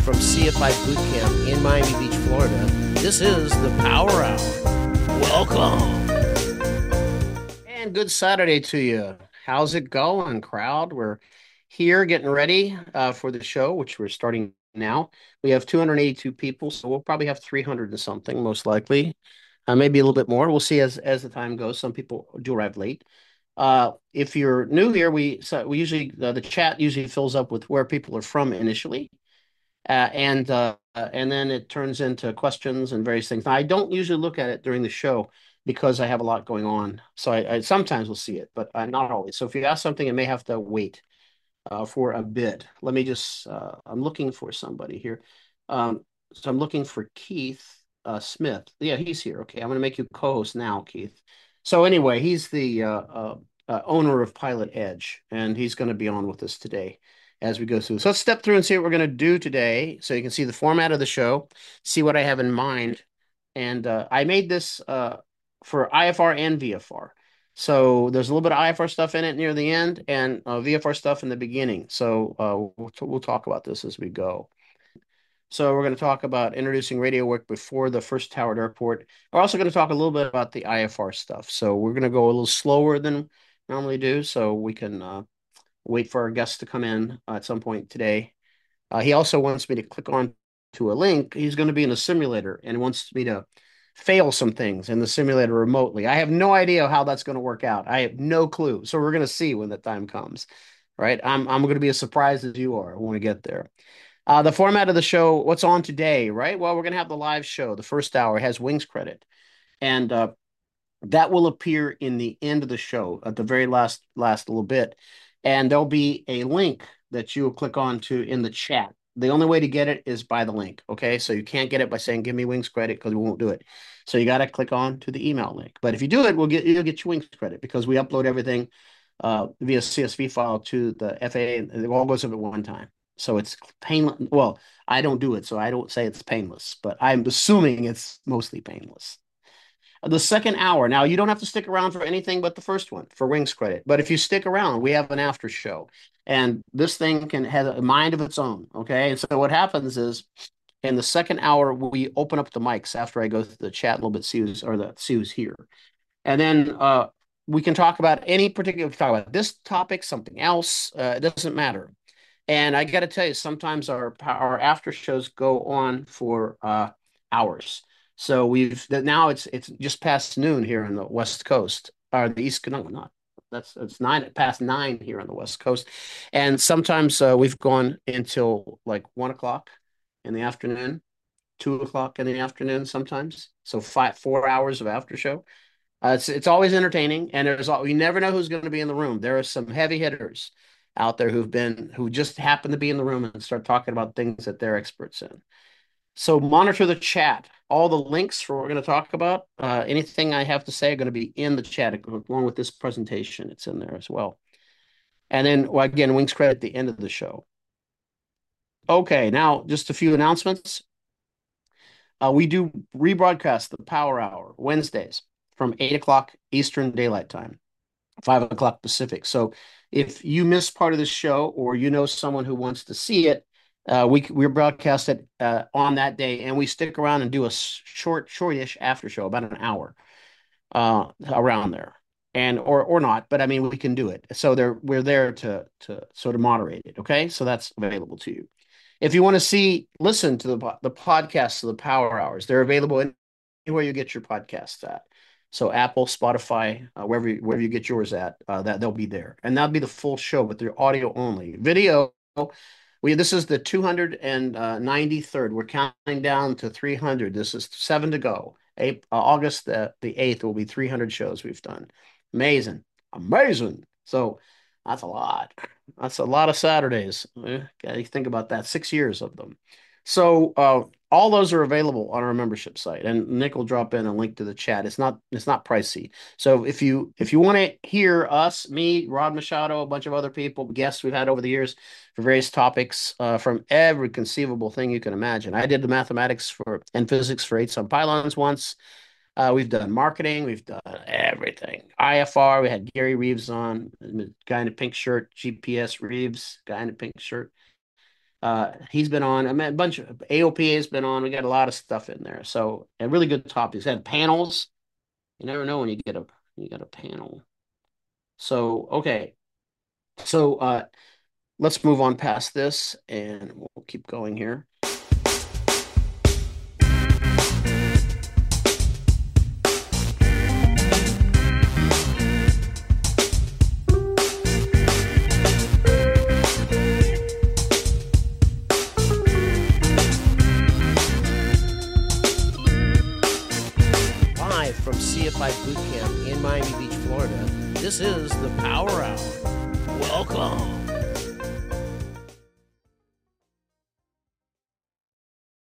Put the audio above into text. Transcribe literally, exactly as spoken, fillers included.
from C F I Boot Camp in Miami Beach, Florida. This is the Power Hour. Welcome. And good Saturday to you. How's it going, crowd? We're here getting ready uh, for the show, which we're starting now. We have two hundred eighty-two people, so we'll probably have three hundred and something, most likely. Uh, maybe a little bit more. We'll see as as the time goes. Some people do arrive late. Uh, if you're new here, we so we usually uh, the chat usually fills up with where people are from initially, uh, and uh, and then it turns into questions and various things. Now, I don't usually look at it during the show because I have a lot going on, so I, I sometimes will see it, but uh, not always. So if you ask something, it may have to wait uh, for a bit. Let me just. Uh, I'm looking for somebody here. Um, so I'm looking for Keith uh, Smith. Yeah, he's here. Okay, I'm going to make you co-host now, Keith. So anyway, he's the uh, uh, uh, owner of Pilot Edge, and he's going to be on with us today as we go through. So let's step through and see what we're going to do today, so you can see the format of the show, see what I have in mind, and uh, I made this uh, for I F R and V F R. So there's a little bit of I F R stuff in it near the end and uh, V F R stuff in the beginning. So uh, we'll, we'll talk about this as we go. So we're going to talk about introducing RadioWick before the first tower at airport. We're also going to talk a little bit about the I F R stuff. So we're going to go a little slower than normally do, so we can uh, wait for our guests to come in uh, at some point today. Uh, he also wants me to click on to a link. He's going to be in a simulator and wants me to fail some things in the simulator remotely. I have no idea how that's going to work out. I have no clue. So we're going to see when the time comes, right? I'm I'm going to be as surprised as you are when we get there. Uh, the format of the show, what's on today, right? Well, we're going to have the live show. The first hour has Wings credit, and uh, that will appear in the end of the show at the very last last little bit, and there'll be a link that you will click on to in the chat. The only way to get it is by the link. Okay, so you can't get it by saying "Give me Wings credit" because we won't do it. So you got to click on to the email link. But if you do it, we'll get you'll get your Wings credit because we upload everything uh, via C S V file to the F A A, and it all goes up at one time. So it's painless. Well, I don't do it, so I don't say it's painless, but I'm assuming it's mostly painless. The second hour. Now, you don't have to stick around for anything but the first one for Wings credit. But if you stick around, we have an after show. And this thing can have a mind of its own. Okay. And so what happens is in the second hour, we open up the mics after I go through the chat a little bit, see who's, or the see who's here. And then uh, we can talk about any particular, talk about this topic, something else. Uh, it doesn't matter. And I got to tell you, sometimes our our after shows go on for uh, hours. So we've now it's it's just past noon here on the West Coast or the East. No, not that's it's nine past nine here on the West Coast, and sometimes uh, we've gone until like one o'clock in the afternoon, two o'clock in the afternoon sometimes. So five four hours of after show. Uh, it's it's always entertaining, and there's all, you never know who's going to be in the room. There are some heavy hitters out there who've been who just happen to be in the room and start talking about things that they're experts in. So monitor the chat. All the links for what we're going to talk about, uh, anything I have to say are going to be in the chat along with this presentation. It's in there as well. And then well, again, Wings credit at the end of the show. Okay, now just a few announcements. Uh, we do rebroadcast the Power Hour Wednesdays from eight o'clock Eastern Daylight Time, five o'clock Pacific. So if you miss part of the show or you know someone who wants to see it, uh, we we broadcast it uh, on that day, and we stick around and do a short, shortish after show, about an hour, uh, around there, and or or not, but I mean we can do it. So there we're there to to sort of moderate it. Okay, so that's available to you. If you want to see, listen to the the podcasts of the Power Hours, they're available anywhere you get your podcasts at. So Apple, Spotify, uh, wherever you, wherever you get yours at, uh, that they'll be there, and that'll be the full show, but they're audio only. Video, we this is the two hundred ninety-third. We're counting down to three hundred. This is seven to go. April, uh, August the the eighth will be three hundred shows we've done. Amazing, amazing. So that's a lot. That's a lot of Saturdays. Eh, you think about that. Six years of them. So uh, all those are available on our membership site, and Nick will drop in a link to the chat. It's not it's not pricey. So if you if you want to hear us, me, Rod Machado, a bunch of other people, guests we've had over the years for various topics uh, from every conceivable thing you can imagine. I did the mathematics for and physics for eight some pylons once. Uh, we've done marketing, we've done everything. I F R, we had Gary Reeves on, guy in a pink shirt, G P S Reeves, guy in a pink shirt. Uh, he's been on. I mean, a bunch of A O P A has been on. We got a lot of stuff in there. So, and really good topics. Had panels. You never know when you get a you get a panel. So, okay. So, uh, let's move on past this, and we'll keep going here. Live from C F I Boot Camp in Miami Beach, Florida, this is the Power Hour. Welcome.